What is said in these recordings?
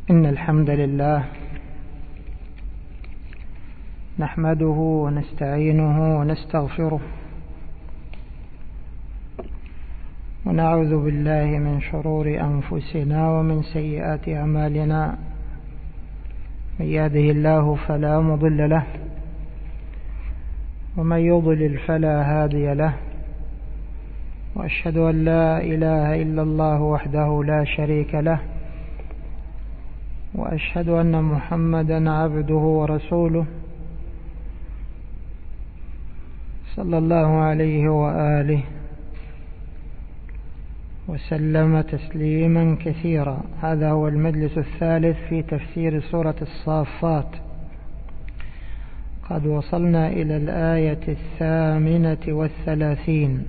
إن الحمد لله نحمده ونستعينه ونستغفره ونعوذ بالله من شرور أنفسنا ومن سيئات أعمالنا. من يهده الله فلا مضل له ومن يضلل فلا هادي له، وأشهد أن لا إله إلا الله وحده لا شريك له، وأشهد أن محمدا عبده ورسوله صلى الله عليه وآله وسلم تسليما كثيرا. هذا هو المجلس الثالث في تفسير سورة الصافات. قد وصلنا إلى الآية 38.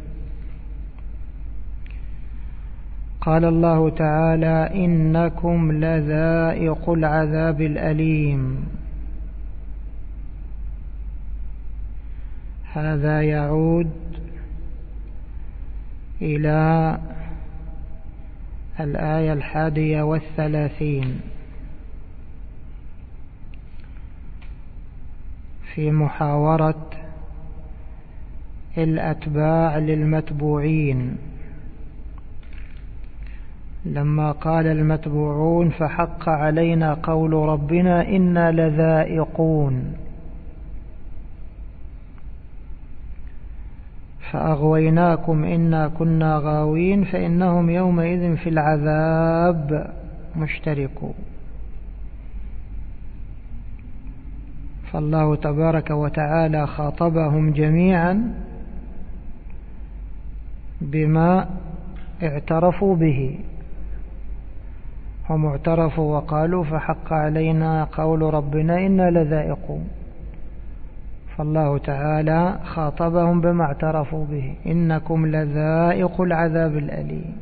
قال الله تعالى: إنكم لذائق العذاب الأليم. هذا يعود إلى الآية 31 في محاورة الأتباع للمتبوعين، لما قال المتبوعون: فحق علينا قول ربنا إنا لذائقون فأغويناكم إنا كنا غاوين فإنهم يومئذ في العذاب مشتركون. فالله تبارك وتعالى خاطبهم جميعا بما اعترفوا به. هم اعترفوا وقالوا: فحق علينا قول ربنا إنا لذائقون. فالله تعالى خاطبهم بما اعترفوا به: إنكم لذائق العذاب الأليم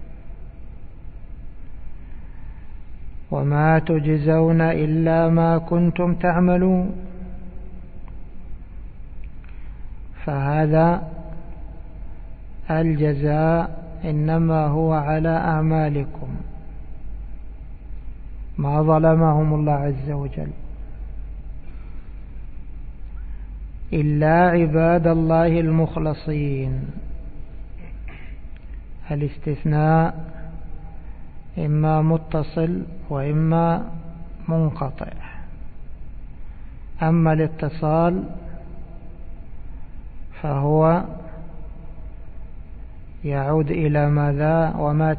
وما تجزون إلا ما كنتم تعملون. فهذا الجزاء إنما هو على أعمالكم، ما ظلمهم الله عز وجل، إلا عباد الله المخلصين. الاستثناء إما متصل وإما منقطع. أما الاتصال فهو يعود إلى ماذا؟ وما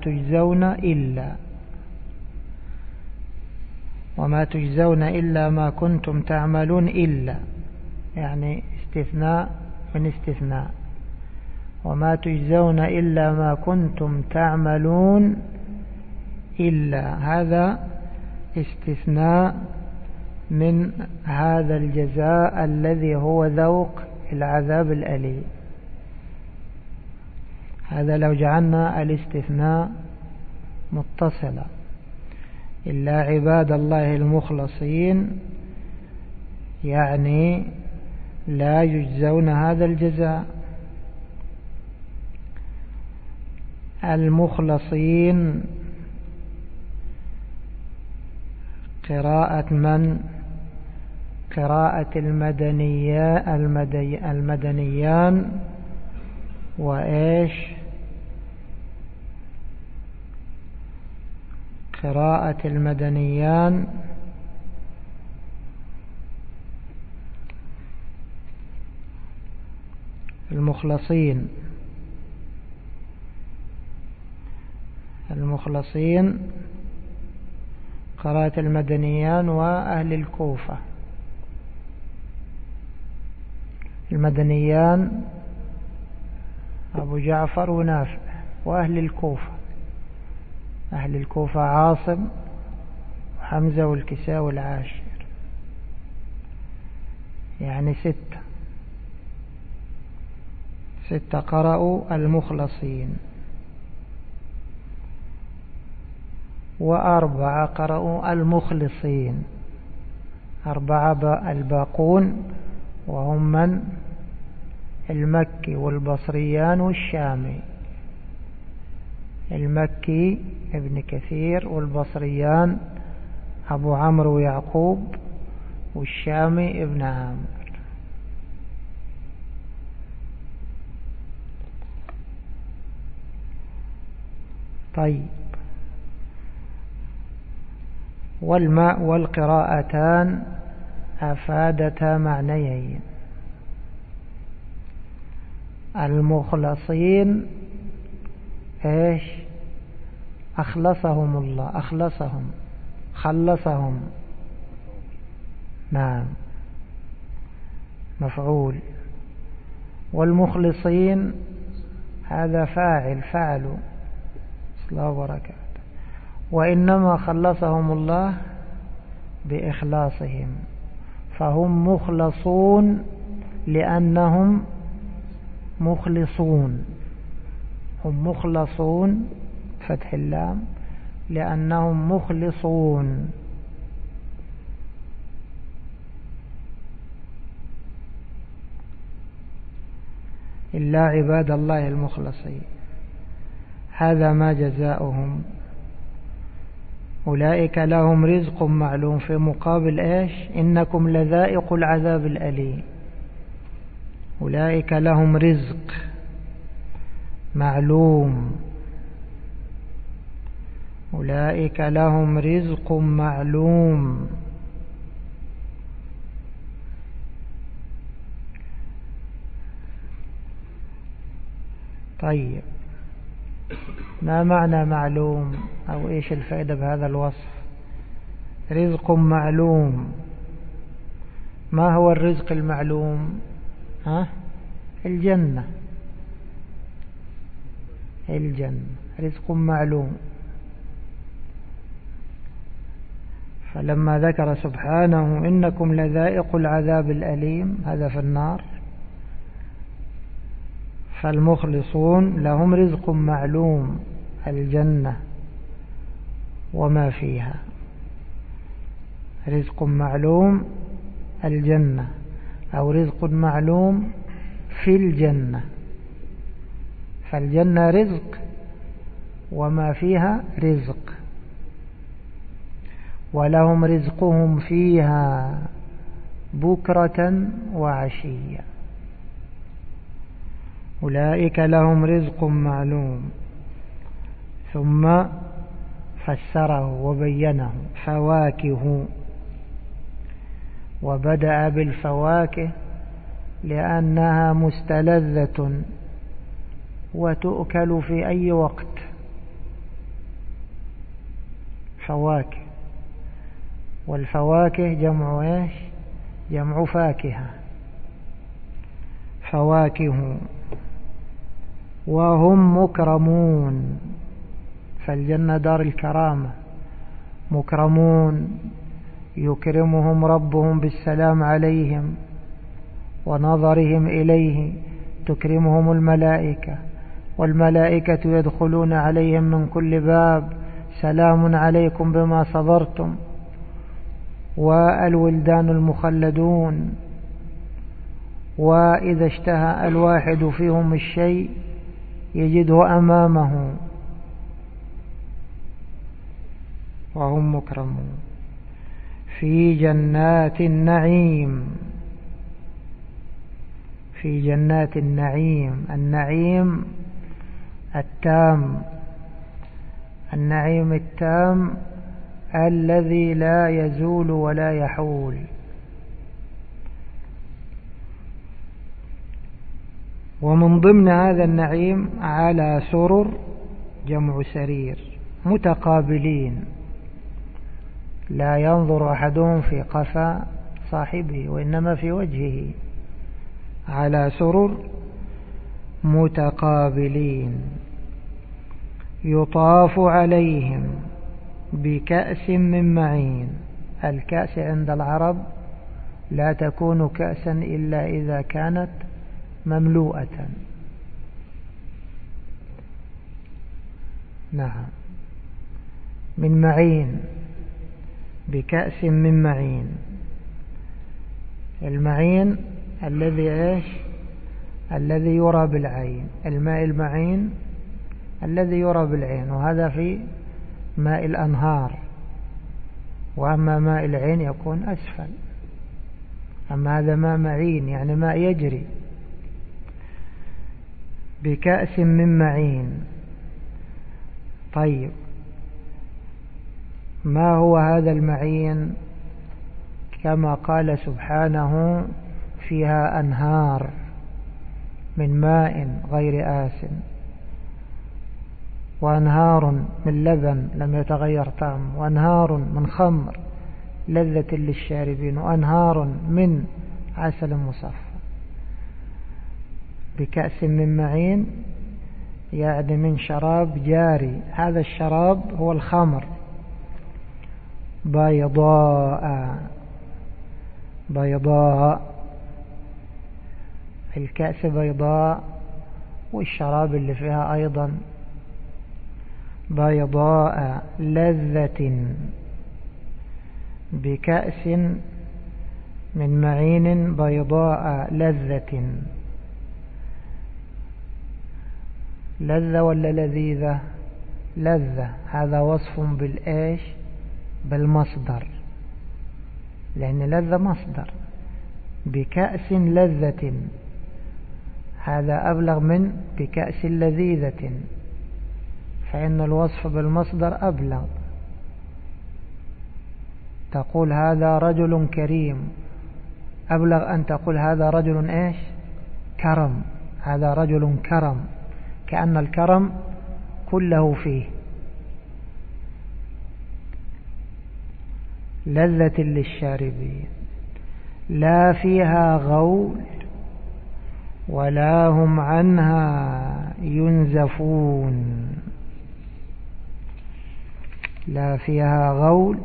تجزون إلا ما كنتم تعملون. إلا يعني استثناء من استثناء. وما تجزون إلا ما كنتم تعملون، إلا هذا استثناء من هذا الجزاء الذي هو ذوق العذاب الأليم. هذا لو جعلنا الاستثناء متصلا: إلا عباد الله المخلصين، يعني لا يجزون هذا الجزاء. المخلصين قراءة من؟ قراءة المدنيان وإيش؟ قراءة المدنيان المخلصين قراءة المدنيان وأهل الكوفة. المدنيان أبو جعفر ونافع، وأهل الكوفة أهل الكوفة عاصم وحمزة والكساء والعاشر، يعني 6 قرأوا المخلصين، و4 قرأوا المخلصين. 4 الباقون وهم من؟ المكي والبصريان والشامي. المكي ابن كثير، والبصريان أبو عمرو ويعقوب والشامي ابن عامر. طيب، والماء والقراءتان أفادتا معنيين. المخلصين ايش؟ أخلصهم الله، أخلصهم، خلصهم. نعم، مفعول. والمخلصين هذا فاعل، فعلوا صلاة وبركاته. وإنما خلصهم الله بإخلاصهم، فهم مخلصون لأنهم مخلصون. هم مخلصون فتح اللام لأنهم مخلصون. إلا عباد الله المخلصين. هذا ما جزاؤهم. أولئك لهم رزق معلوم، في مقابل إيش؟ إنكم لذائق العذاب الأليم. أولئك لهم رزق معلوم، أولئك لهم رزق معلوم. طيب، ما معنى معلوم، أو إيش الفائدة بهذا الوصف؟ رزق معلوم. ما هو الرزق المعلوم؟ الجنة. الجنة رزق معلوم. فلما ذكر سبحانه إنكم لذائق العذاب الأليم، هذا في النار، فالمخلصون لهم رزق معلوم، الجنة وما فيها. رزق معلوم الجنة، أو رزق معلوم في الجنة. فالجنة رزق وما فيها رزق، ولهم رزقهم فيها بكرة وعشية. أولئك لهم رزق معلوم. ثم فسره وبينه. فواكه، وبدأ بالفواكه لأنها مستلذة وتؤكل في أي وقت. فواكه، والفواكه جمع ايش؟ جمع فاكهة. فواكه. وهم مكرمون، فالجنة دار الكرامة. مكرمون يكرمهم ربهم بالسلام عليهم ونظرهم إليه، تكرمهم الملائكة، والملائكة يدخلون عليهم من كل باب سلام عليكم بما صبرتم. والولدان المخلدون، وإذا اشتهى الواحد فيهم الشيء يجده أمامه. وهم مكرمون في جنات النعيم. في جنات النعيم. النعيم التام، النعيم التام الذي لا يزول ولا يحول. ومن ضمن هذا النعيم على سرر، جمع سرير، متقابلين، لا ينظر أحدهم في قفا صاحبه وإنما في وجهه. على سرر متقابلين، يطاف عليهم بكأس من معين. الكأس عند العرب لا تكون كأسا إلا إذا كانت مملوءة. نعم، من معين، بكأس من معين. المعين الذي ايش؟ الذي يرى بالعين. الماء المعين الذي يرى بالعين، وهذا في ماء الأنهار. وأما ماء العين يكون أسفل. أما هذا ماء معين يعني ماء يجري. بكأس من معين. طيب ما هو هذا المعين؟ كما قال سبحانه فيها أنهار من ماء غير آسن، وأنهار من لبن لم يتغير طعمه، وأنهار من خمر لذة للشاربين، وأنهار من عسل مصفى. بكأس من معين يعني من شراب جاري. هذا الشراب هو الخمر. بيضاء الكأس بيضاء، والشراب اللي فيها أيضا بيضاء لذة. بكأس من معين بيضاء لذة. لذة ولا لذيذة؟ لذة. هذا وصف بالإيش؟ بالمصدر، لأن لذة مصدر. بكأس لذة هذا أبلغ من بكأس لذيذة، فإن الوصف بالمصدر أبلغ. تقول هذا رجل كريم أبلغ أن تقول هذا رجل إيش؟ كرم. هذا رجل كرم، كأن الكرم كله فيه. لذة للشاربين لا فيها غول ولا هم عنها ينزفون. لا فيها غول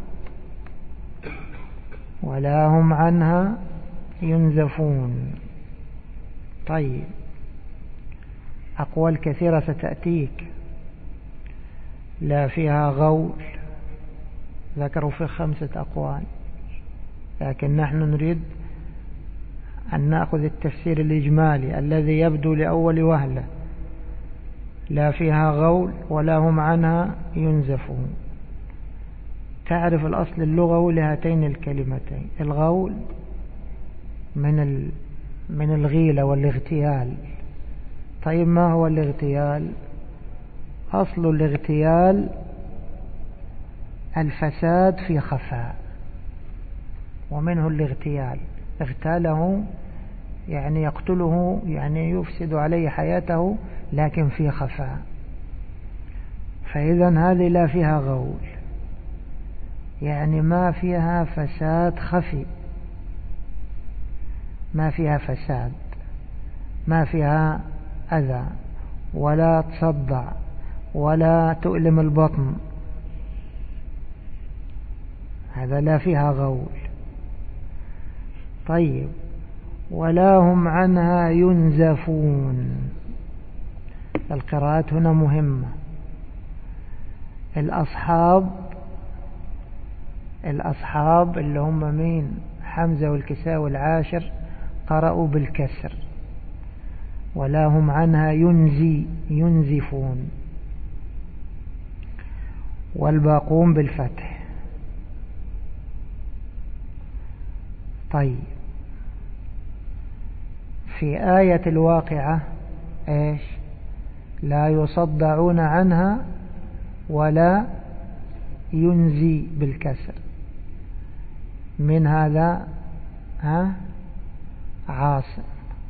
ولا هم عنها ينزفون. طيب أقوال كثيرة ستأتيك. لا فيها غول ذكروا في 5 أقوال، لكن نحن نريد أن نأخذ التفسير الإجمالي الذي يبدو لأول وهلة. لا فيها غول ولا هم عنها ينزفون. تعرف الأصل اللغوي لهاتين الكلمتين. الغول من الغيلة والاغتيال. طيب ما هو الاغتيال؟ أصل الاغتيال الفساد في خفاء، ومنه الاغتيال. اغتاله يعني يقتله، يعني يفسد عليه حياته، لكن في خفاء. فإذا هذه لا فيها غول، يعني ما فيها فساد خفي، ما فيها فساد، ما فيها أذى ولا تصدع ولا تؤلم البطن. هذا لا فيها غول. طيب ولا هم عنها ينزفون. القراءات هنا مهمة. الأصحاب اللي هم مين؟ حمزة والكساء والعاشر قرأوا بالكسر. ولا هم عنها ينزفون، والباقون بالفتح. طيب في آية الواقعة إيش؟ لا يصدعون عنها ولا ينزي بالكسر. من هذا عاصم،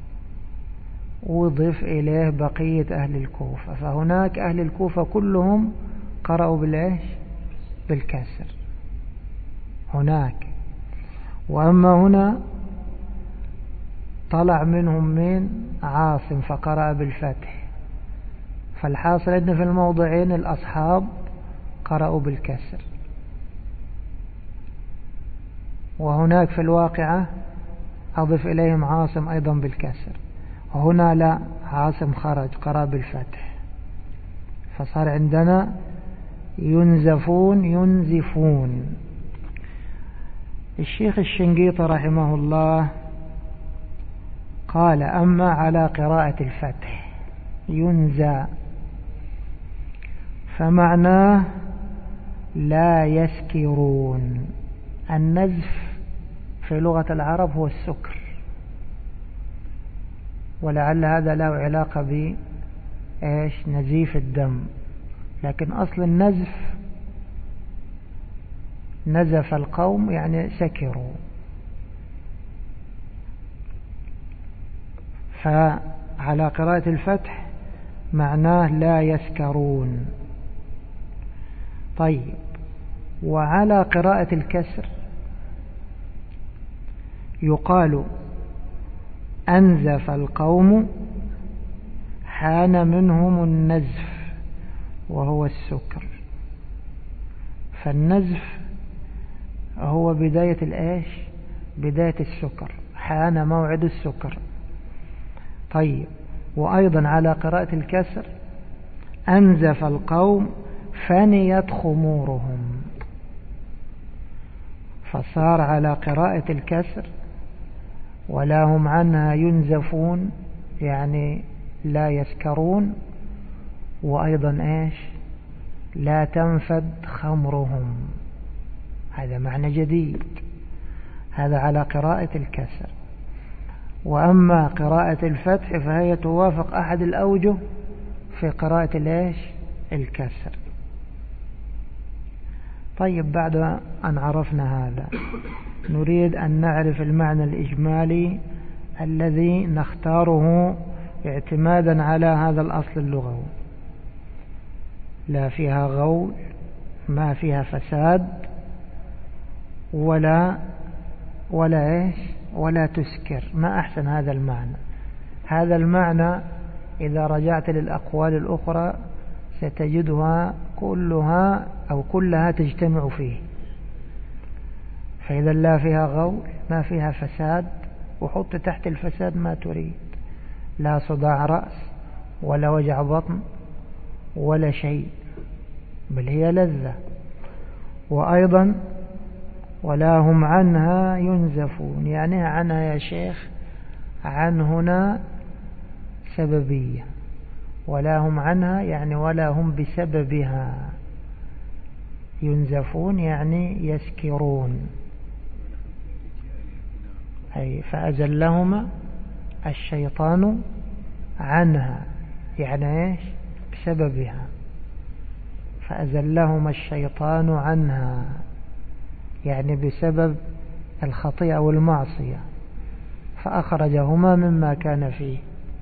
وضف إليه بقية أهل الكوفة. فهناك أهل الكوفة كلهم قرأوا بالإيش؟ بالكسر هناك. وأما هنا طلع منهم من عاصم فقرأ بالفتح. فالحاصل أن في الموضعين الأصحاب قرأوا بالكسر، وهناك في الواقعة أضف إليهم عاصم أيضا بالكسر. وهنا لا، عاصم خرج قرأ بالفتح، فصار عندنا ينزفون ينزفون. الشيخ الشنقيطي رحمه الله قال أما على قراءة لا يسكرون. النزف في لغة العرب هو السكر، ولعل هذا له علاقة نزيف الدم، لكن أصل النزف نزف القوم يعني سكروا. فعلى قراءة الفتح معناه لا يسكرون. طيب، وعلى قراءة الكسر يقال أنزف القوم حان منهم النزف وهو السكر. فالنزف هو بداية بداية السكر، حان موعد السكر. طيب، وأيضا على قراءة الكسر أنزف القوم فنيت خمورهم. فصار على قراءة الكسر ولا هم عنها ينزفون يعني لا يسكرون، وأيضا لا تنفد خمرهم. هذا معنى جديد، هذا على قراءة الكسر. وأما قراءة الفتح فهي توافق أحد الأوجه في قراءة الكسر. طيب، بعد أن عرفنا هذا نريد أن نعرف المعنى الإجمالي الذي نختاره اعتمادا على هذا الأصل اللغوي: لا فيها غول، ما فيها فساد، ولا تسكر. ما أحسن هذا المعنى. هذا المعنى إذا رجعت للأقوال الأخرى ستجدها كلها تجتمع فيه. فإذا لا فيها غول، ما فيها فساد، وحط تحت الفساد ما تريد: لا صداع رأس ولا وجع بطن ولا شيء، بل هي لذة. وأيضا ولا هم عنها ينزفون، يعني عنها يا شيخ، عن هنا سببية، ولا هم عنها يعني ولا هم بسببها ينزفون يعني يسكرون. أي فأزلهما الشيطان عنها يعني بسببها، فأزلهما الشيطان عنها يعني بسبب الخطيئة والمعصية، فأخرجهما مما كان فيه.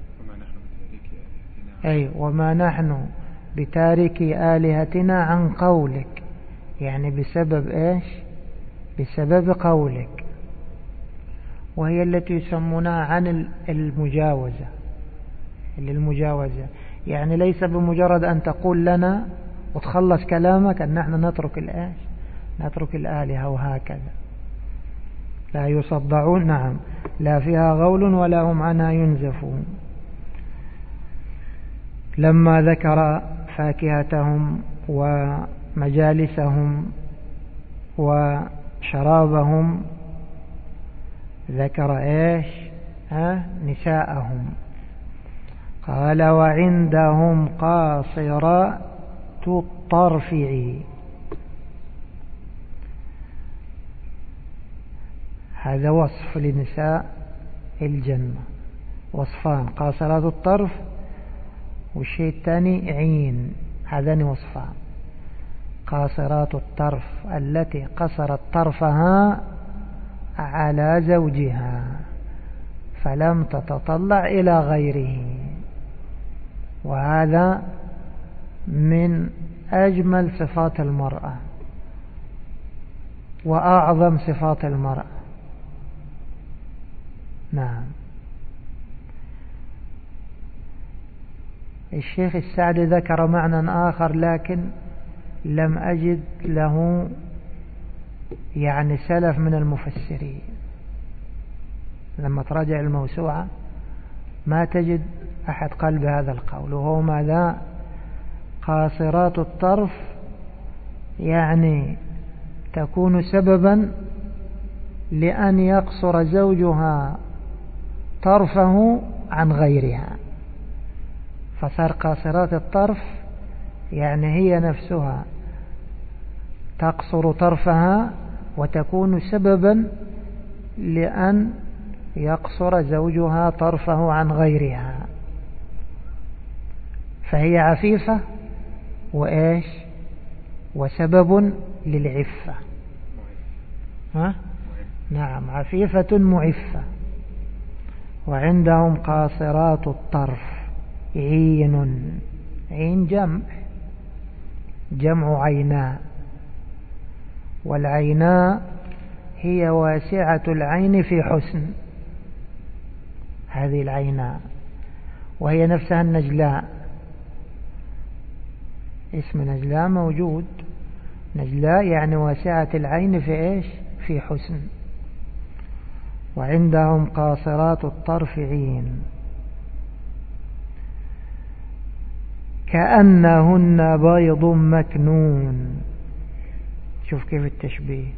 وما نحن بتارك آلهتنا عن قولك، يعني بسبب بسبب قولك، وهي التي يسمونها عن المجاوزة. يعني ليس بمجرد أن تقول لنا وتخلص كلامك أن نحن نترك الآلهة وهكذا. لا يصدعون، نعم، لا فيها غول ولا هم عنها ينزفون. لما ذكر فاكهتهم ومجالسهم وشرابهم ذكر نساءهم. قال: وعندهم قاصرات الطرف. هذا وصف لنساء الجنة، وصفان: قاصرات الطرف، والشيء الثاني عين. هذان وصفان: قاصرات الطرف التي قصرت طرفها على زوجها فلم تتطلع إلى غيره. وهذا من أجمل صفات المرأة وأعظم صفات المرأة. نعم. الشيخ السعدي ذكر معنى آخر لكن لم أجد له سلف من المفسرين. لما تراجع الموسوعة ما تجد أحد قال بهذا القول، وهو ماذا؟ قاصرات الطرف يعني تكون سببا لأن يقصر زوجها طرفه عن غيرها، فصار قاصرات الطرف يعني هي نفسها تقصر طرفها وتكون سببا لأن يقصر زوجها طرفه عن غيرها، فهي عفيفة وإيش وسبب للعفة. نعم، عفيفة معفة. وعندهم قاصرات الطرف عين، عين جمع عيناء، والعيناء هي واسعة العين في حسن، هذه العيناء، وهي نفسها النجلاء. اسم نجلاء موجود، نجلاء يعني واسعة العين في إيش في حسن. وعندهم قاصرات الطرف عين كأنهن بيض مكنون. شوف كيف التشبيه،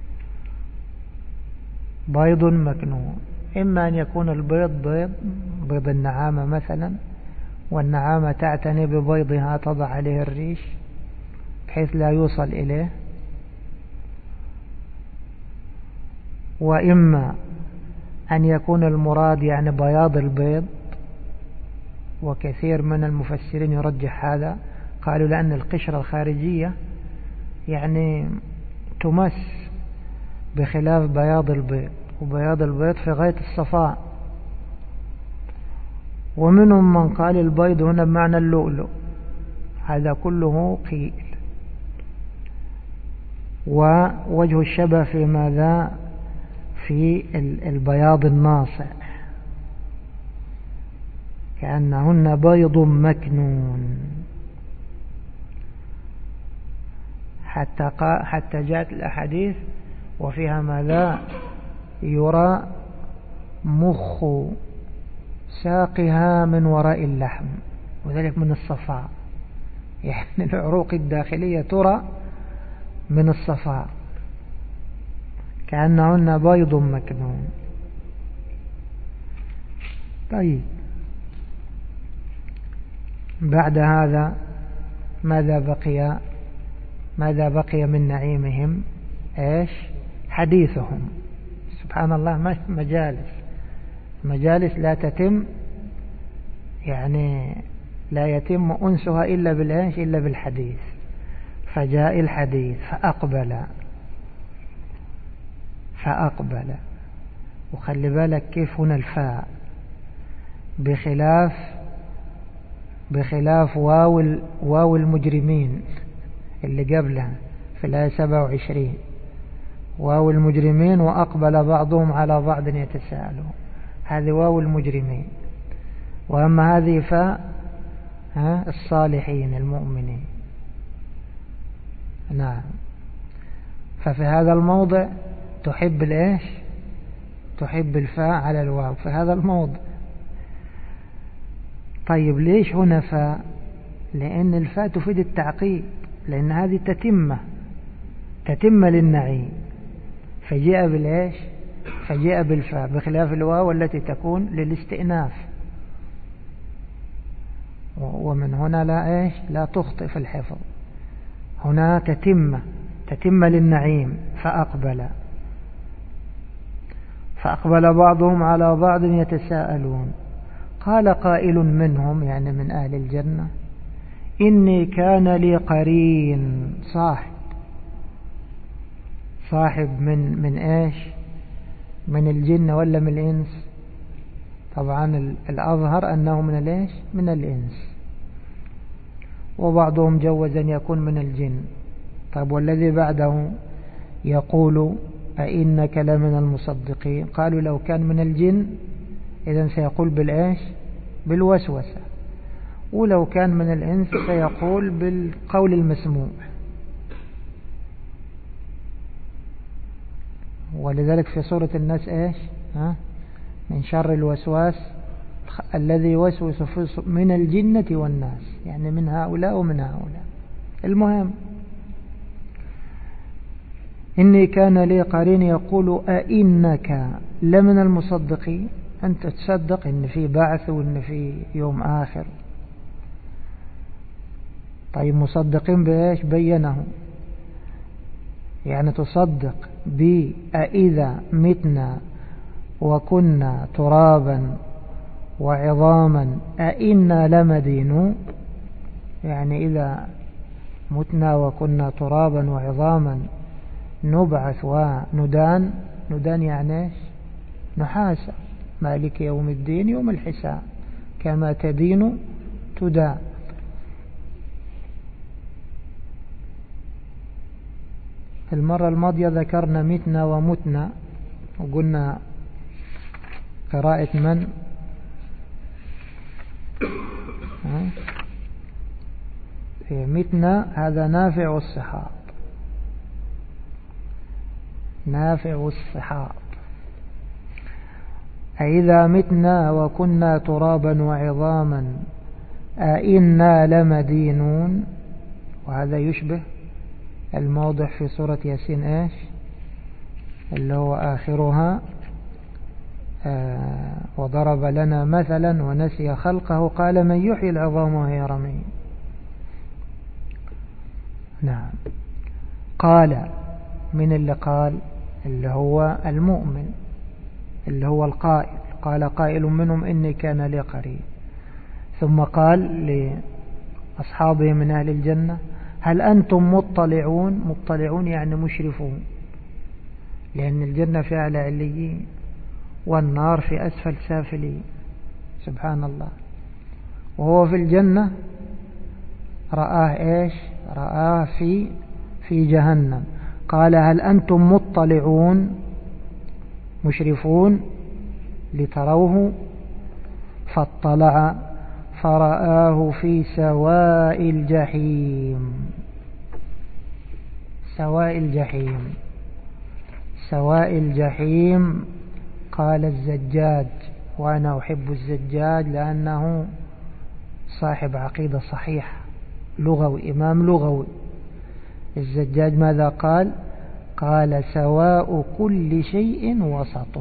بيض مكنون، إما أن يكون البيض بيض النعامة مثلا، والنعامة تعتني ببيضها تضع عليه الريش بحيث لا يوصل إليه، وإما أن يكون المراد يعني بياض البيض، وكثير من المفسرين يرجح هذا، قالوا لأن القشرة الخارجية يعني تمس بخلاف بياض البيض، وبياض البيض في غاية الصفاء. ومنهم من قال البيض هنا بمعنى اللؤلؤ، هذا كله قيل. ووجه الشبه في ماذا؟ في البياض الناصع، كأنهن بيض مكنون. حتى جاءت الأحاديث وفيها ماذا؟ يرى مخ ساقها من وراء اللحم، وذلك من الصفاء، يعني العروق الداخلية ترى من الصفاء، كأنهن بيض مكنون. طيب، بعد هذا ماذا بقي من نعيمهم؟ ايش؟ حديثهم. سبحان الله، مجالس لا تتم، يعني لا يتم أنسها إلا بالإيش؟ إلا بالحديث. فجاء الحديث فأقبل، وخلي بالك كيف هنا الفاء بخلاف واو المجرمين اللي قبلها في الآية 27، واو المجرمين وأقبل بعضهم على بعض يتساءلون، هذه واو المجرمين. وأما هذه فاء الصالحين المؤمنين. نعم، ففي هذا الموضع تحب الإيش؟ تحب الفاء على الواو في هذا الموضع. طيب، ليش هنا فاء؟ لأن الفاء تفيد التعقيب، لأن هذه تتم للنعيم، فجاء بالإيش؟ فجاء بالفاء، بخلاف الواو التي تكون للاستئناف. ومن هنا لا تخطئ في الحفظ، هنا تتم للنعيم. فأقبل بعضهم على بعض يتساءلون، قال قائل منهم، يعني من أهل الجنة، إني كان لي قرين، صاحب من إيش؟ من الجن ولا من الإنس؟ طبعا الأظهر أنه من الإيش؟ من الإنس، وبعضهم جوز أن يكون من الجن. طيب، والذي بعده يقول أئنك لمن المصدقين؟ قالوا لو كان من الجن إذن سيقول بالإيش؟ بالوسوسة، ولو كان من الإنس سيقول بالقول المسموع. ولذلك في سورة الناس إيش؟ من شر الوسواس الذي يوسوس من الجنة والناس، يعني من هؤلاء ومن هؤلاء. المهم، إني كان لي قرين يقول أئنك لمن المصدقين؟ أنت تصدق إن في بعث وإن في يوم آخر. طيب، مصدقين بإيش؟ بينه يعني تصدق بأئذا متنا وكنا ترابا وعظاما أئنا لمدينون، يعني إذا متنا وكنا ترابا وعظاما نبعث وندان. ندان يعني نحاسب، مالك يوم الدين يوم الحساب، كما تدين تدان. المرة الماضية ذكرنا متنا ومتنا، وقلنا قراءة من؟ متنا هذا نافع الصحاب، نافع الصحاب. أئذا متنا وكنا ترابا وعظاما أئنا لمدينون. وهذا يشبه الموضع في سورة ياسين ايش اللي هو آخرها وضرب لنا مثلا ونسي خلقه قال من يحيي العظام وهي رميم. نعم. قال من اللي قال؟ اللي هو المؤمن، اللي هو القائل. قال قائل منهم إني كان لي قريب. ثم قال لأصحابه من أهل الجنة هل أنتم مطلعون؟ مطلعون يعني مشرفون، لأن الجنة في أعلى عليين والنار في أسفل سافلين. سبحان الله. وهو في الجنة رآه ايش؟ رآه في جهنم. قال هل أنتم مطلعون مشرفون لتروه؟ فاطلع فرآه في سواء الجحيم. سواء الجحيم، سواء الجحيم. قال الزجاج، وأنا أحب الزجاج لأنه صاحب عقيدة صحيحة، لغوي، إمام لغوي. الزجاج ماذا قال؟ قال سواء كل شيء وسطه.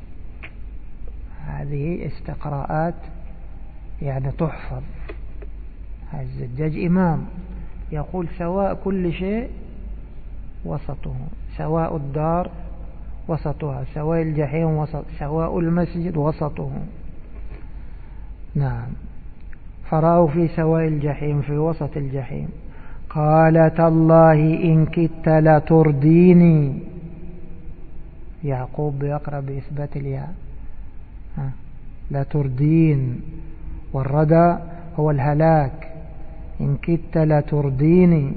هذه استقراءات يعني تحفظ. الزجاج إمام يقول سواء كل شيء وسطه، سواء الدار وسطها، سواء الجحيم وسط، سواء المسجد وسطه. نعم. فرأوا في سواء الجحيم، في وسط الجحيم. قال تالله إن كدت لترديني. يعقوب بيقرأ بإثبات الياء، لتردين، والردى هو الهلاك. إن كدت لترديني،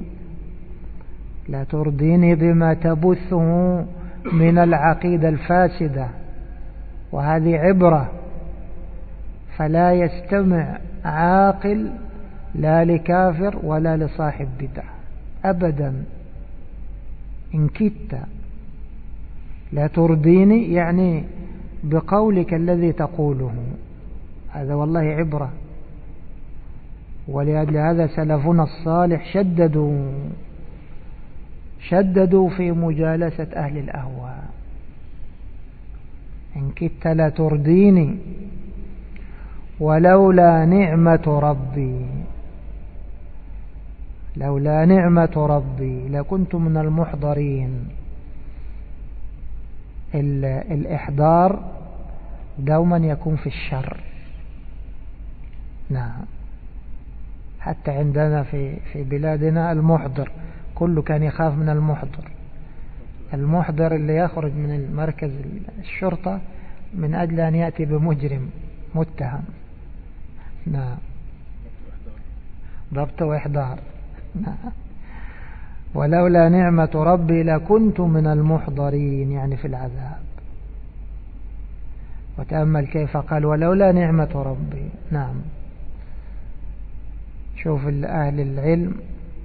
لترديني بما تبثه من العقيدة الفاسدة، وهذه عبرة. فلا يستمع عاقل لا لكافر ولا لصاحب بدعة أبدا. إن كدت لا ترديني يعني بقولك الذي تقوله، هذا والله عبرة. ولأجل هذا سلفنا الصالح شددوا في مجالسة أهل الأهواء. إن كدت لا ترديني ولولا نعمة ربي، لولا نعمة ربي لكنت من المحضرين. الإحضار دوما يكون في الشر. نعم. حتى عندنا في بلادنا المحضر، كله كان يخاف من المحضر. المحضر اللي يخرج من مركز الشرطة من أجل أن يأتي بمجرم متهم. نعم. ضبط وإحضار. نعم. ولولا نعمة ربي لكنت من المحضرين، يعني في العذاب. وتأمل كيف قال ولولا نعمة ربي. نعم. شوف أهل العلم،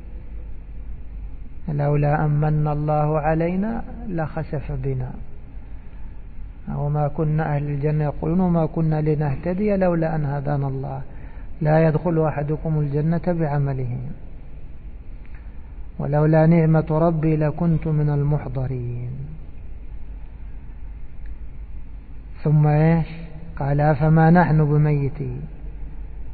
لولا أمن الله علينا لخسف بنا، وما كنا أهل الجنة يقولون وما كنا لنهتدي لولا أن هدانا الله، لا يدخل أحدكم الجنة بعمله، ولولا نعمة ربي لكنت من المحضرين. ثم ايش قال فما نحن بميتين.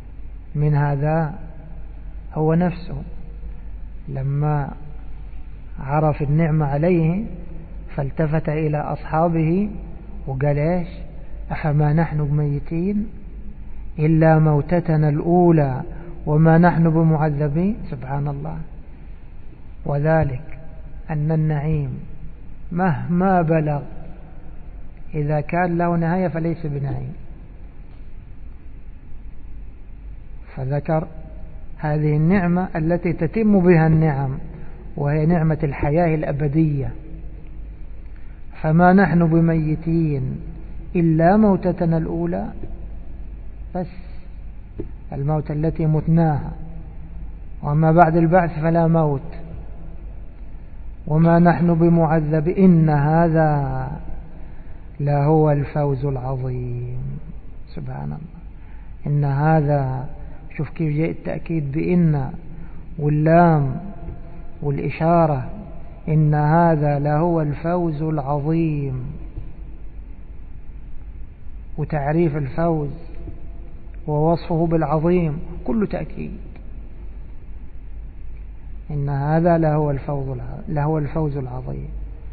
من هذا هو نفسه لما عرف النعمة عليه فالتفت إلى أصحابه وقال إيش؟ أفما نحن بميتين إلا موتتنا الأولى وما نحن بمعذبين. سبحان الله. وذلك أن النعيم مهما بلغ إذا كان له نهاية فليس بنعيم. فذكر هذه النعمة التي تتم بها النعم وهي نعمة الحياة الأبدية. فما نحن بميتين إلا موتتنا الأولى، بس الموت التي متناها، وما بعد البعث فلا موت، وما نحن بمعذب إن هذا لهو الفوز العظيم. سبحان الله. إن هذا، شوف كيف جاء التأكيد بإن واللام والإشارة، إن هذا لهو الفوز العظيم. وتعريف الفوز ووصفه بالعظيم كل تأكيد. إن هذا لهو الفوز العظيم.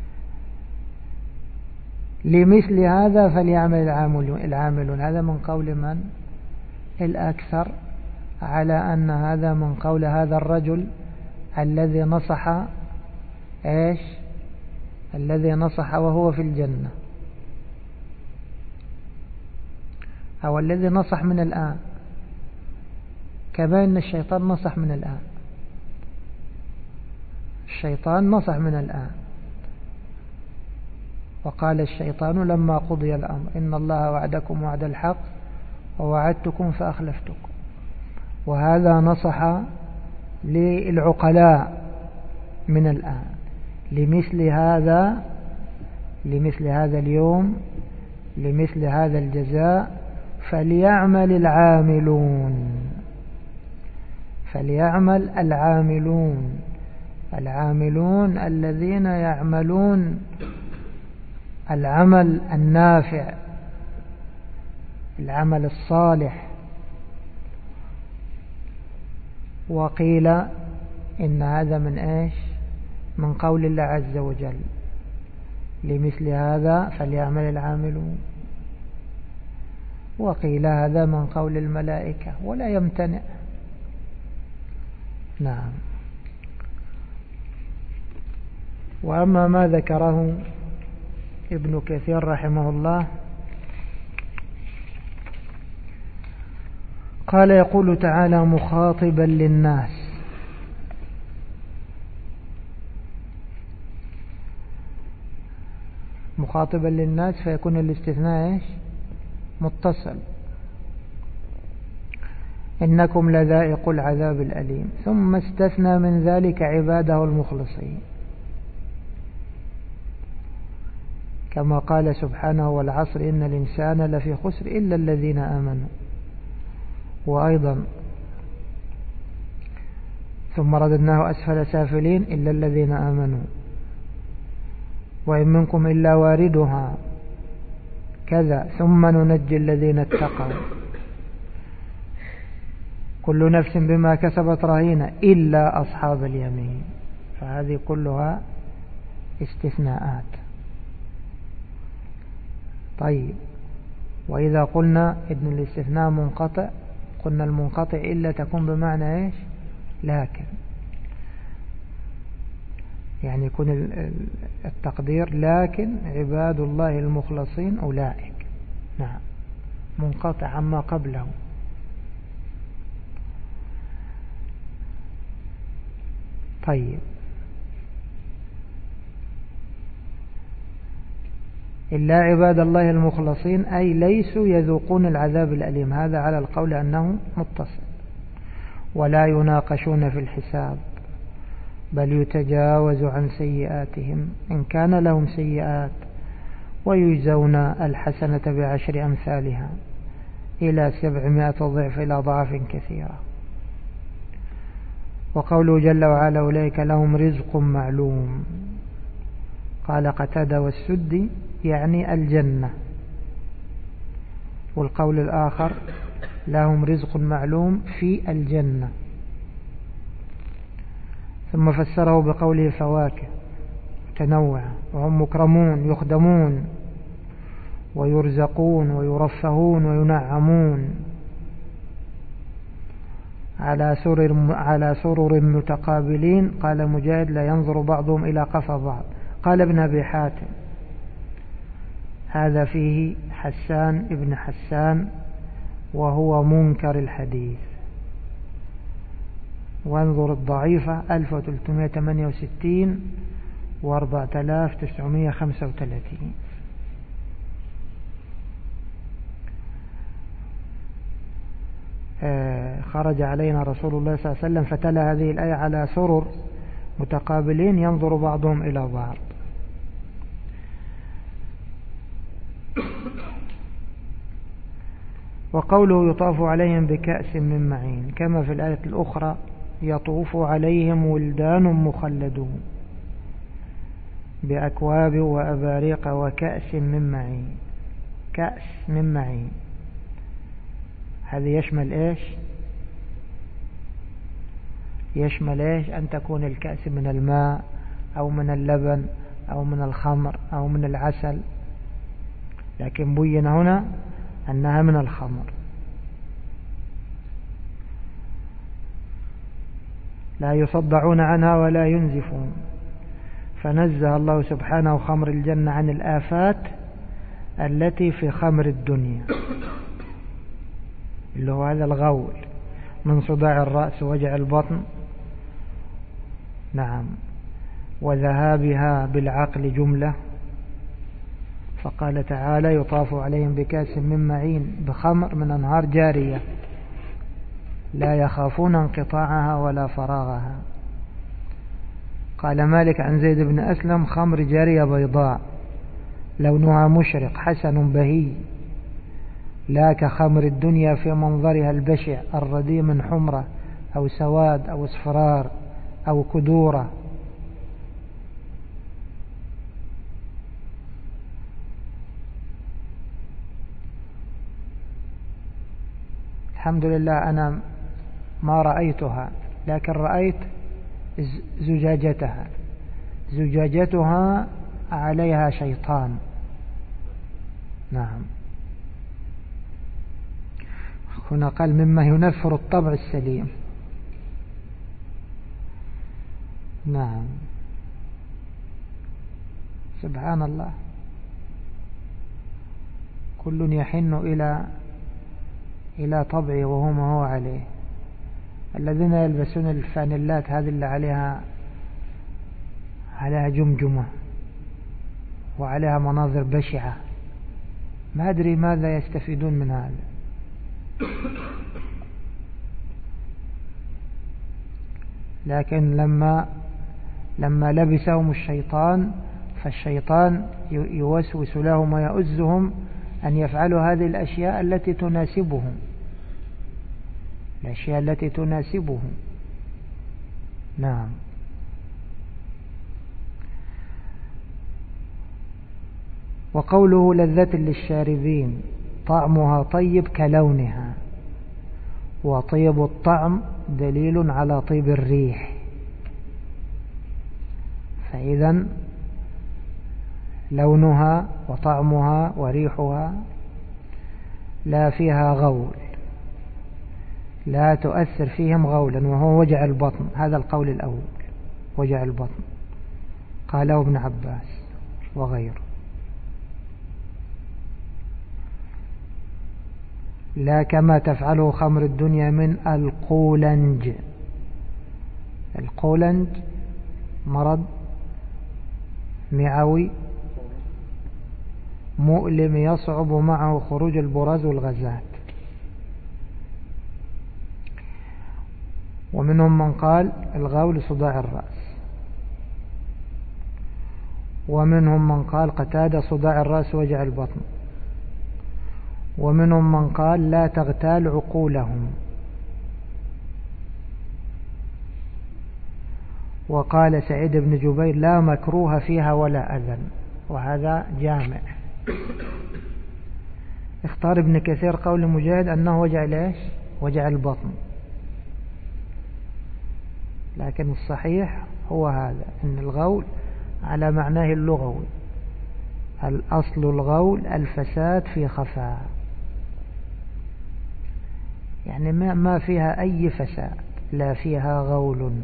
لمثل هذا فليعمل العاملون. هذا من قول من؟ الأكثر على أن هذا من قول هذا الرجل الذي نصح إيش؟ الذي نصح وهو في الجنة، أو الذي نصح من الآن، كما أن الشيطان نصح من الآن. الشيطان نصح من الآن، وقال الشيطان لما قضي الأمر إن الله وعدكم وعد الحق ووعدتكم فأخلفتكم. وهذا نصح للعقلاء من الآن لمثل هذا اليوم، لمثل هذا الجزاء فليعمل العاملون الذين يعملون العمل النافع، العمل الصالح. وقيل إن هذا من إيش؟ من قول الله عز وجل لمثل هذا فليعمل العاملون. وقيل هذا من قول الملائكة ولا يمتنع. نعم. وأما ما ذكره ابن كثير رحمه الله قال يقول تعالى مخاطبا للناس. مخاطبا للناس فيكون الاستثناء إيش؟ متصل. إنكم لذائق العذاب الأليم. ثم استثنى من ذلك عباده المخلصين، كما قال سبحانه والعصر إن الإنسان لفي خسر إلا الذين آمنوا. وأيضا ثم رددناه أسفل سافلين إلا الذين آمنوا وإن منكم إلا واردها كذا ثم ننجي الذين اتقوا كل نفس بما كسبت رهينة إلا أصحاب اليمين. فهذه كلها استثناءات. طيب، وإذا قلنا إن الاستثناء منقطع قلنا المنقطع إلا تكون بمعنى إيش؟ لكن، يعني يكون التقدير لكن عباد الله المخلصين أولئك. نعم، منقطع عما قبله. طيب، إلا عباد الله المخلصين أي ليسوا يذوقون العذاب الأليم. هذا على القول أنه متصل. ولا يناقشون في الحساب بل يتجاوز عن سيئاتهم إن كان لهم سيئات ويجزون الحسنة ب10 أمثالها إلى 700 ضعف إلى أضعاف كثيرة. وقوله جل وعلا أولئك لهم رزق معلوم. قال قتادة والسدي يعني الجنة. والقول الآخر لهم رزق معلوم في الجنة. ثم فسره بقوله فواكه متنوعة، وهم مكرمون يخدمون ويرزقون ويرفهون وينعمون على سرر متقابلين. قال مجاهد: لا ينظر بعضهم إلى قفا بعض. قال ابن أبي حاتم: هذا فيه حسان ابن حسان وهو منكر الحديث. وانظر الضعيفة 1368 و4935. خرج علينا رسول الله صلى الله عليه وسلم فتلا هذه الآية على سرر متقابلين ينظر بعضهم إلى بعض. وقوله: يطاف عليهم بكأس من معين، كما في الآية الأخرى: يطوف عليهم ولدان مخلدون بأكواب وأباريق وكأس من معين. كأس من معين هذا يشمل إيش؟ يشمل إيش؟ أن تكون الكأس من الماء أو من اللبن أو من الخمر أو من العسل، لكن بين هنا أنها من الخمر. لا يصدعون عنها ولا ينزفون. فنزه الله سبحانه خمر الجنة عن الآفات التي في خمر الدنيا، اللي هو هذا الغول من صداع الرأس ووجع البطن، نعم، وذهابها بالعقل جملة. فقال تعالى: يطاف عليهم بكأس من معين بخمر من أنهار جارية لا يخافون انقطاعها ولا فراغها. قال مالك عن زيد بن أسلم: خمر جارية بيضاء لونها مشرق حسن بهي، لا كخمر الدنيا في منظرها البشع الرديء من حمرة أو سواد أو اصفرار أو كدورة. الحمد لله أنا ما رأيتها، لكن رأيت زجاجتها عليها شيطان. نعم، هنا قال: مما ينفر الطبع السليم. نعم، سبحان الله، كل يحن إلى طبعه وهو ما هو عليه. الذين يلبسون الفانيلات هذه اللي عليها جمجمة وعليها مناظر بشعة، ما أدري ماذا يستفيدون من هذا. لكن لما لبسهم الشيطان، فالشيطان يوسوس لهم ويؤزهم أن يفعلوا هذه الأشياء التي تناسبهم، الأشياء التي تناسبهم. نعم. وقوله: لذة للشاربين طعمها طيب كلونها. وطيب الطعم دليل على طيب الريح، فإذا لونها وطعمها وريحها لا فيها غول، لا تؤثر فيهم غولا، وهو وجع البطن. هذا القول الأول، وجع البطن، قاله ابن عباس وغيره. لا كما تفعله خمر الدنيا من القولنج. القولنج مرض معوي مؤلم يصعب معه خروج البراز والغازات. ومنهم من قال الغول صداع الرأس، ومنهم من قال قتادة صداع الرأس وجع البطن، ومنهم من قال لا تغتال عقولهم. وقال سعيد بن جبير لا مكروه فيها ولا أذن، وهذا جامع. اختار ابن كثير قول مجاهد أنه وجع ليش؟ وجع البطن، لكن الصحيح هو هذا، أن الغول على معناه اللغوي. الأصل الغول الفساد في خفاء، يعني ما فيها أي فساد، لا فيها غول.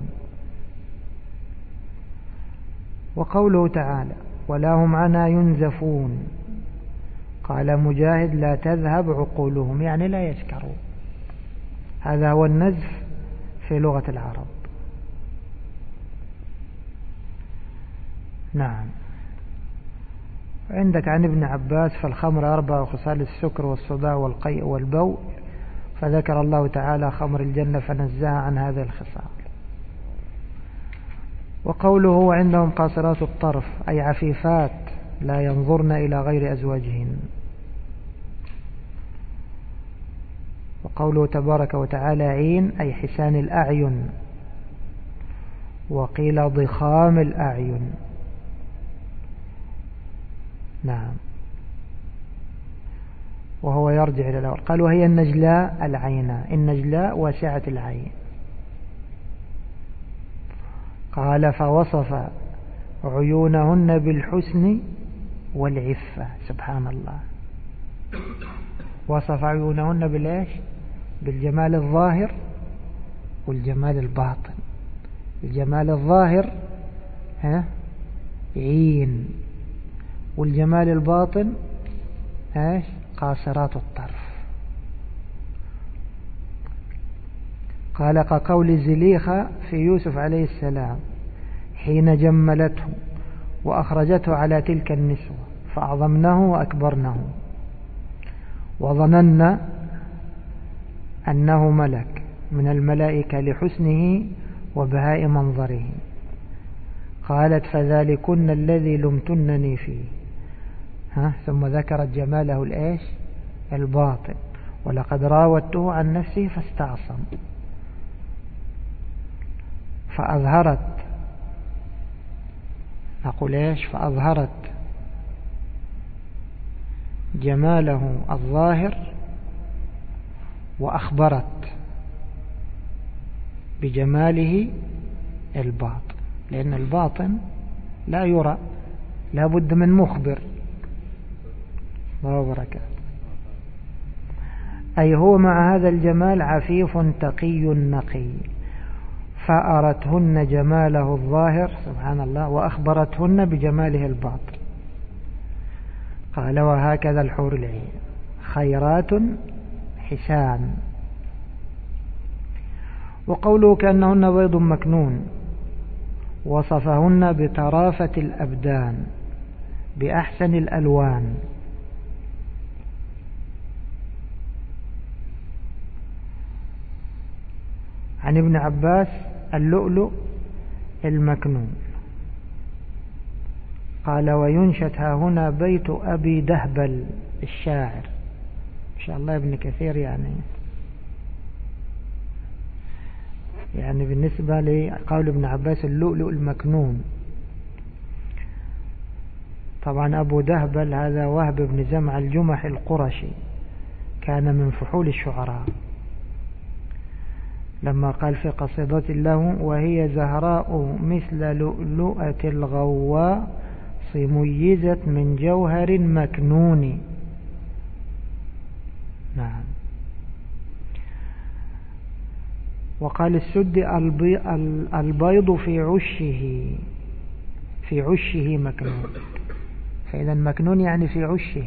وقوله تعالى ولا هم عنها ينزفون، قال مجاهد لا تذهب عقولهم، يعني لا يسكرون. هذا هو النزف في لغة العرب. نعم. عندك عن ابن عباس فالخمر 4 خصال السكر والصداع والقيء والبول، فذكر الله تعالى خمر الجنة فنزها عن هذا الخصال. وقوله وعندهم قاصرات الطرف أي عفيفات لا ينظرن إلى غير أزواجهن. وقوله تبارك وتعالى عين أي حسان الأعين، وقيل ضخام الأعين. نعم. وهو يرجع إلى الأول. قال وهي النجلاء العينة، النجلاء واسعة العين. قال فوصف عيونهن بالحسن والعفة. سبحان الله، وصف عيونهن بالإيش؟ بالجمال الظاهر والجمال الباطن. الجمال الظاهر عين، والجمال الباطن قاصرات الطرف. قال كقول زليخة في يوسف عليه السلام حين جملته وأخرجته على تلك النسوة فأعظمنه وأكبرنه وظننا أنه ملك من الملائكة لحسنه وبهاء منظره. قالت فذلكن الذي لمتنني فيه. ثم ذكرت جماله الإيش؟ الباطن. ولقد راودته عن نفسه فاستعصم. فأظهرت، نقول إيش؟ فأظهرت جماله الظاهر وأخبرت بجماله الباطن، لأن الباطن لا يرى، لا بد من مخبر. الله وبركاته. أي هو مع هذا الجمال عفيف تقي نقي، فأرتهن جماله الظاهر سبحان الله وأخبرتهن بجماله الباطن. قال وهكذا الحور العين خيرات حسان. وقوله كأنهن بيض مكنون وصفهن بطرافة الأبدان بأحسن الألوان. عن ابن عباس اللؤلؤ المكنون. قال وينشد ها هنا بيت أبي دهبل الشاعر. إن شاء الله ابن كثير يعني بالنسبة لقول ابن عباس اللؤلؤ المكنون. طبعا أبو دهبل هذا وهب بن زمع الجمح القرشي، كان من فحول الشعراء. لما قال في قصيدة له وهي زهراء مثل لؤلؤة الغواء ميزت من جوهر مكنون. نعم. وقال السد البيض في عشه مكنون، فإذا مكنون يعني في عشه.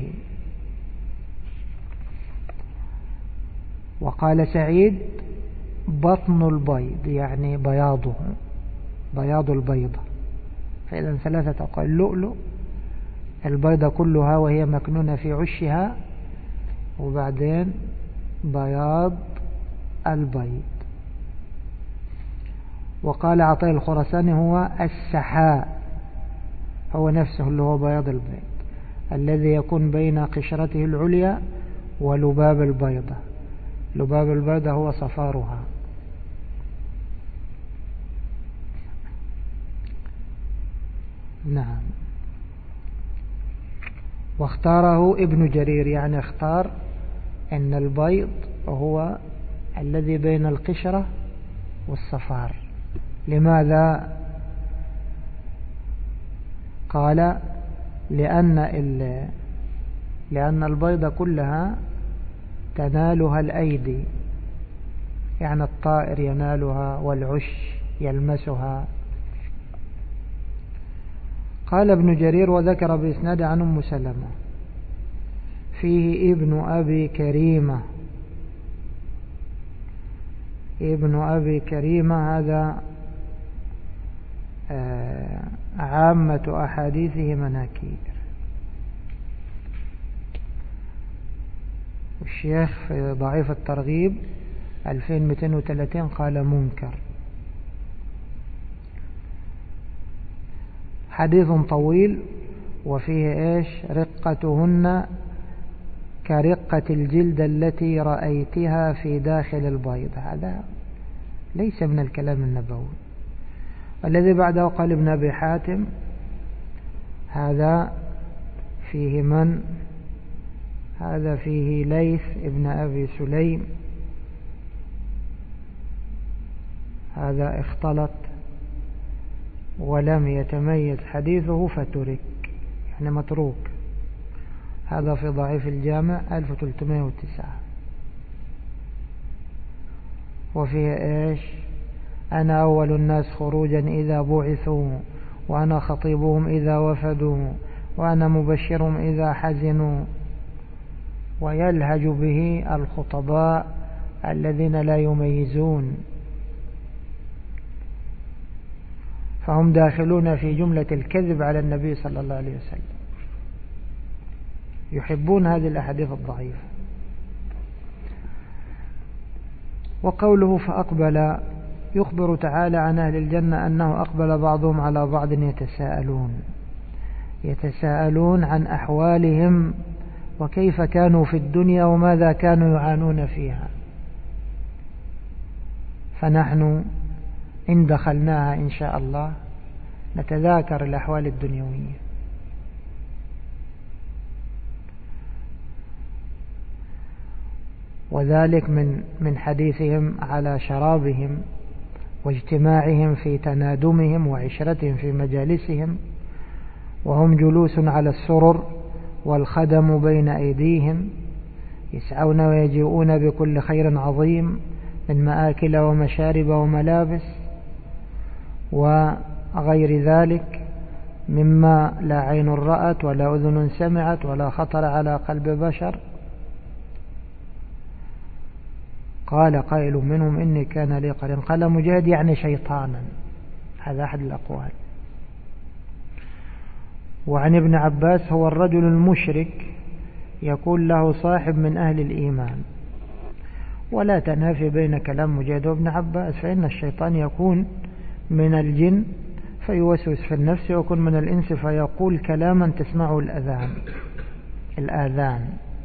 وقال سعيد بطن البيض يعني بياضه، بياض البيضة. فإذا ثلاثة أقوال: اللؤلؤ البيضة كلها وهي مكنونة في عشها، وبعدين بياض البيض. وقال عطاء الخرساني هو السحاء، هو نفسه اللي هو بياض البيض الذي يكون بين قشرته العليا ولباب البيضة. لباب البيضة هو صفارها. نعم. واختاره ابن جرير، يعني اختار ان البيض هو الذي بين القشرة والصفار. لماذا؟ قال لأن البيض كلها تنالها الأيدي، يعني الطائر ينالها والعش يلمسها. قال ابن جرير وذكر بإسناد عن أم سلمة فيه ابن أبي كريمة. ابن أبي كريمة هذا عامة أحاديثه مناكير. الشيخ في ضعيف الترغيب 2230 قال منكر. حديث طويل وفيه إيش؟ رقتهن كرقة الجلد التي رأيتها في داخل البيض. هذا ليس من الكلام النبوي. الذي بعده قال ابن أبي حاتم هذا فيه من؟ هذا فيه ليث ابن أبي سليم، هذا اختلط ولم يتميز حديثه فترك، يعني متروك. هذا في ضعيف الجامع 1309. وفيه إيش؟ أنا أول الناس خروجا إذا بعثوا، وأنا خطيبهم إذا وفدوا، وأنا مبشرهم إذا حزنوا. ويلهج به الخطباء الذين لا يميزون، فهم داخلون في جملة الكذب على النبي صلى الله عليه وسلم، يحبون هذه الأحاديث الضعيفة. وقوله فأقبل يخبر تعالى عن أهل الجنة أنه أقبل بعضهم على بعض يتساءلون عن أحوالهم وكيف كانوا في الدنيا وماذا كانوا يعانون فيها. فنحن إن دخلناها إن شاء الله نتذاكر الأحوال الدنيوية. وذلك من حديثهم على شرابهم واجتماعهم في تنادمهم وعشرتهم في مجالسهم، وهم جلوس على السرر والخدم بين أيديهم، يسعون ويجيئون بكل خير عظيم من مآكل ومشارب وملابس وغير ذلك مما لا عين رأت ولا أذن سمعت ولا خطر على قلب بشر. قال قائل منهم إني كان لي قرين. قال مجاهد يعني شيطانا، هذا أحد الأقوال. وعن ابن عباس هو الرجل المشرك يقول له صاحب من أهل الإيمان. ولا تنافي بين كلام مجاهد وابن عباس، فإن الشيطان يكون من الجن فيوسوس في النفس، ويكون من الإنس فيقول كلاما تسمعه الآذان.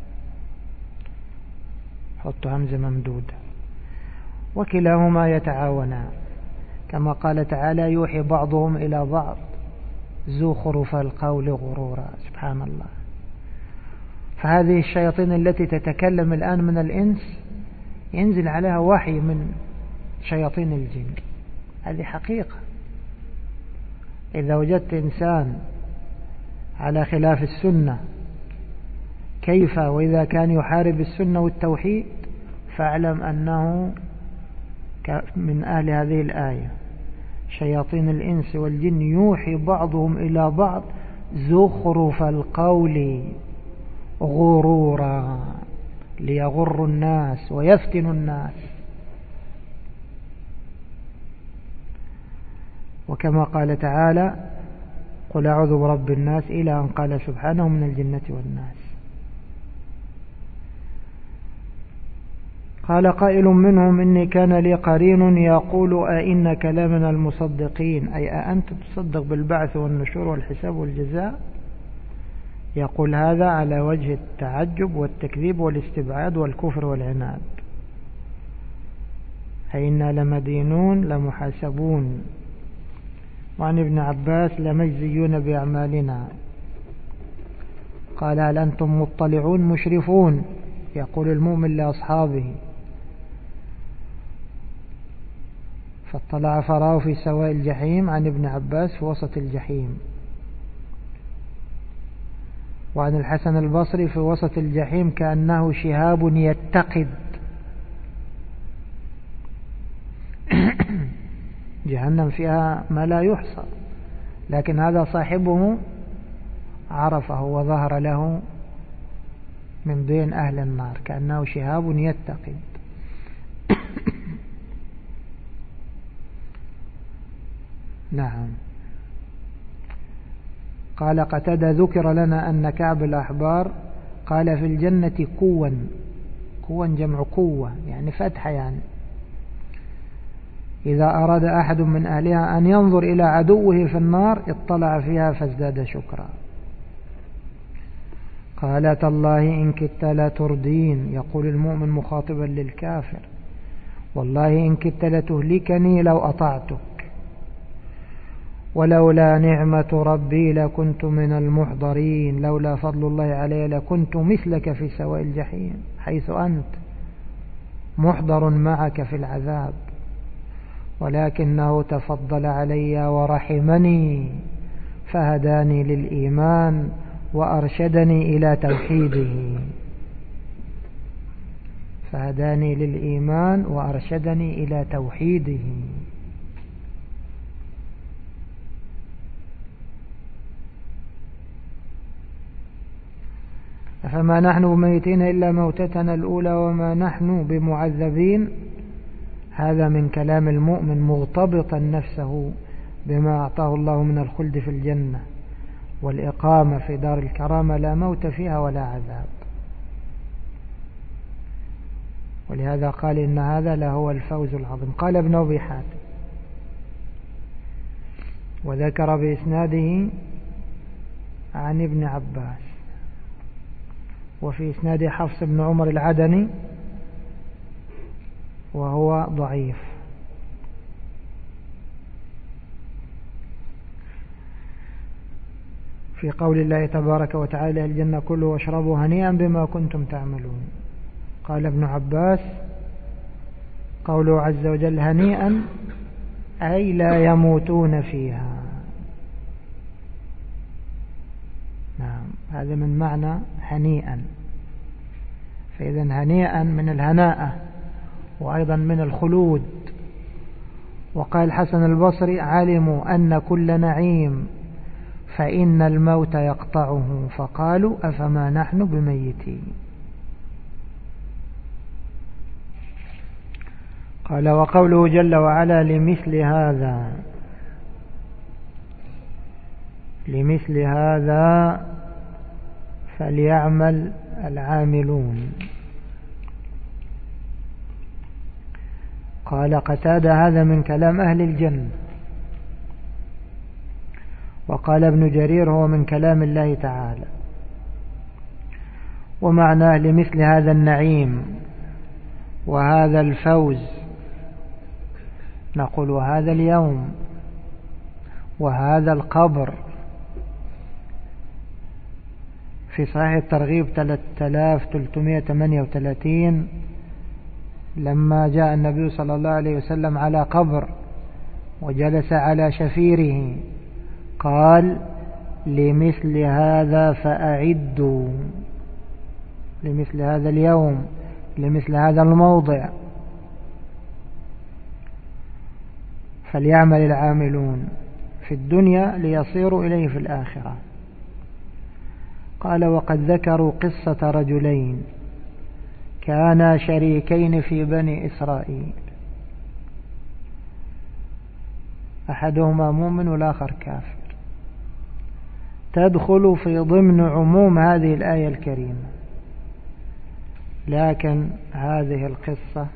حط همزة ممدودة. وكلاهما يتعاونان، كما قال تعالى يوحي بعضهم إلى بعض زخرف القول غرورا. سبحان الله. فهذه الشياطين التي تتكلم الآن من الإنس ينزل عليها وحي من شياطين الجن، هذه حقيقة. إذا وجدت إنسان على خلاف السنة كيف وإذا كان يحارب السنة والتوحيد، فاعلم أنه من أهل هذه الآية. شياطين الإنس والجن يوحي بعضهم إلى بعض زخرف القول غرورا ليغروا الناس ويفتنوا الناس. وكما قال تعالى قل أعوذ برب الناس إلى أن قال سبحانه من الجنة والناس. قال قائل منهم إني كان لي قرين يقول أئنك لمن المصدقين، أي أأنت تصدق بالبعث والنشور والحساب والجزاء. يقول هذا على وجه التعجب والتكذيب والاستبعاد والكفر والعناد. أئنا لمدينون لمحاسبون. وعن ابن عباس لمجزيون بأعمالنا. قال هل أنتم مطلعون مشرفون، يقول المؤمن لأصحابه. فاطلع فراه في سواء الجحيم، عن ابن عباس في وسط الجحيم. وعن الحسن البصري في وسط الجحيم كأنه شهاب يتقد. جهنم فيها ما لا يحصى، لكن هذا صاحبه عرفه وظهر له من بين أهل النار كأنه شهاب يتقد. نعم. قال قتادة ذكر لنا أن كعب الأحبار قال في الجنة كوا جمع قوة يعني فتحة، يعني إذا أراد أحد من أهلها أن ينظر إلى عدوه في النار اطلع فيها فازداد شكرا. قال تالله إن كدت لتردين، يقول المؤمن مخاطبا للكافر، والله إن كدت لتهلكني لو أطعتك، ولولا نعمة ربي لكنت من المحضرين، لولا فضل الله علي لكنت مثلك في سواء الجحيم، حيث أنت محضر معك في العذاب، ولكنه تفضل علي ورحمني فهداني للإيمان وأرشدني إلى توحيده. فهداني للإيمان وأرشدني إلى توحيده. فما نحن بميتين إلا موتتنا الأولى وما نحن بمعذبين. هذا من كلام المؤمن مغتبطا نفسه بما أعطاه الله من الخلد في الجنة والإقامة في دار الكرامة لا موت فيها ولا عذاب. ولهذا قال إن هذا لهو الفوز العظيم. قال ابن أبي حاتم وذكر بإسناده عن ابن عباس، وفي إسناد حفص بن عمر العدني وهو ضعيف. في قول الله تبارك وتعالى الجنة كلوا واشربوا هنيئا بما كنتم تعملون. قال ابن عباس قوله عز وجل هنيئا أي لا يموتون فيها. نعم، هذا من معنى هنيئا. فإذا هنيئا من الهناءة وأيضا من الخلود. وقال الحسن البصري علموا أن كل نعيم فإن الموت يقطعه فقالوا أفما نحن بميتين. قال وقوله جل وعلا لمثل هذا فليعمل العاملون. قال قتادة هذا من كلام أهل الجنة. وقال ابن جرير هو من كلام الله تعالى. ومعناه لمثل هذا النعيم وهذا الفوز نقول وهذا اليوم وهذا القبر. في صحيح الترغيب 3338 لما جاء النبي صلى الله عليه وسلم على قبر وجلس على شفيره قال لمثل هذا فأعدوا، لمثل هذا اليوم، لمثل هذا الموضع فليعمل العاملون في الدنيا ليصيروا إليه في الآخرة. قال وقد ذكروا قصة رجلين كانا شريكين في بني إسرائيل، أحدهما مؤمن والآخر كافر، تدخل في ضمن عموم هذه الآية الكريمة. لكن هذه القصة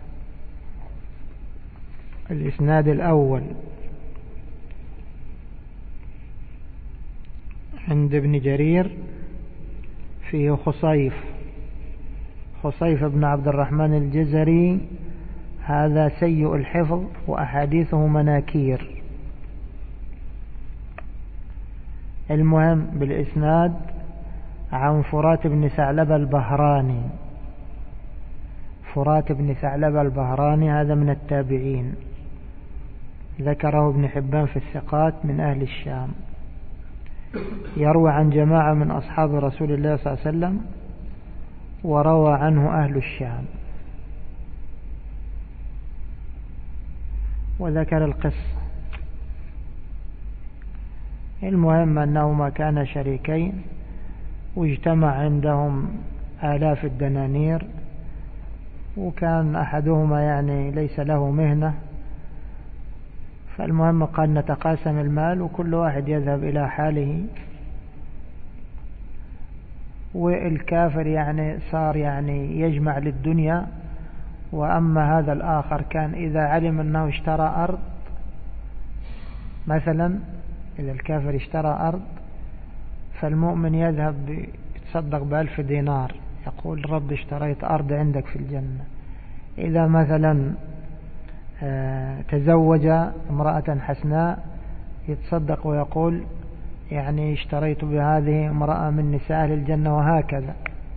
الإسناد الأول عند ابن جرير فيه خصيف بن عبد الرحمن الجزري، هذا سيء الحفظ وأحاديثه مناكير. المهم بالإسناد عن فرات بن ثعلبة البهراني. فرات بن ثعلبة البهراني هذا من التابعين، ذكره ابن حبان في الثقات من أهل الشام. يروى عن جماعة من أصحاب رسول الله صلى الله عليه وسلم، وروى عنه أهل الشام، وذكر القصة. المهم أنهما كانا شريكين، واجتمع عندهم آلاف الدنانير، وكان أحدهما يعني ليس له مهنة، فالمهم قال نتقاسم المال وكل واحد يذهب إلى حاله. والكافر يعني صار يعني يجمع للدنيا، وأما هذا الآخر كان إذا علم أنه اشترى أرض مثلا، إذا الكافر اشترى أرض، فالمؤمن يذهب يتصدق ب1000 دينار، يقول رب اشتريت أرض عندك في الجنة. إذا مثلا تزوج امرأة حسناء، يتصدق ويقول يعني اشتريت بهذه امرأة من نساء أهل الجنة، وهكذا.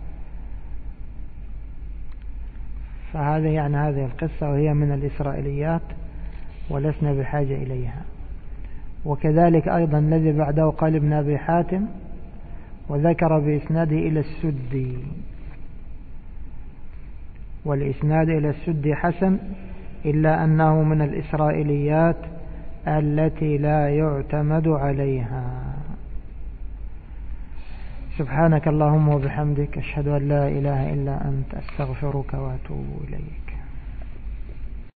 فهذه يعني هذه القصة، وهي من الإسرائيليات ولسنا بحاجة إليها. وكذلك أيضا الذي بعده قال ابن أبي حاتم، وذكر بإسناده إلى السدي، والإسناد إلى السدي حسن، إلا أنه من الإسرائيليات التي لا يعتمد عليها. سبحانك اللهم وبحمدك، أشهد أن لا إله إلا أنت، أستغفرك وأتوب إليك.